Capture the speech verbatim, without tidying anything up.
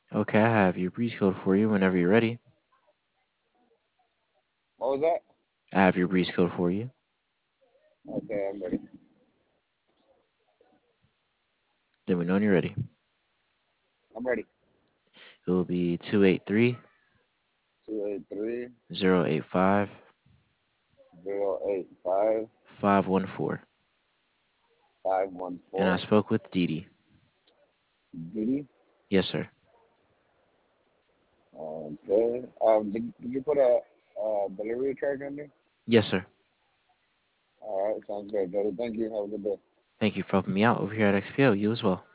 Okay, I have your breach code for you whenever you're ready. What was that? I have your breach code for you. Okay, I'm ready. Let me know when you're ready. I'm ready. It will be two eight three Two eight three zero eight five zero eight five five one four. five one And I four. spoke with Dee Dee. Diddy. Yes, sir. Okay. Um, did, did you put a, uh delivery charge on there? Yes, sir. All right, sounds good, Jody. Thank you. Have a good day. Thank you for helping me out over here at X P O. You as well.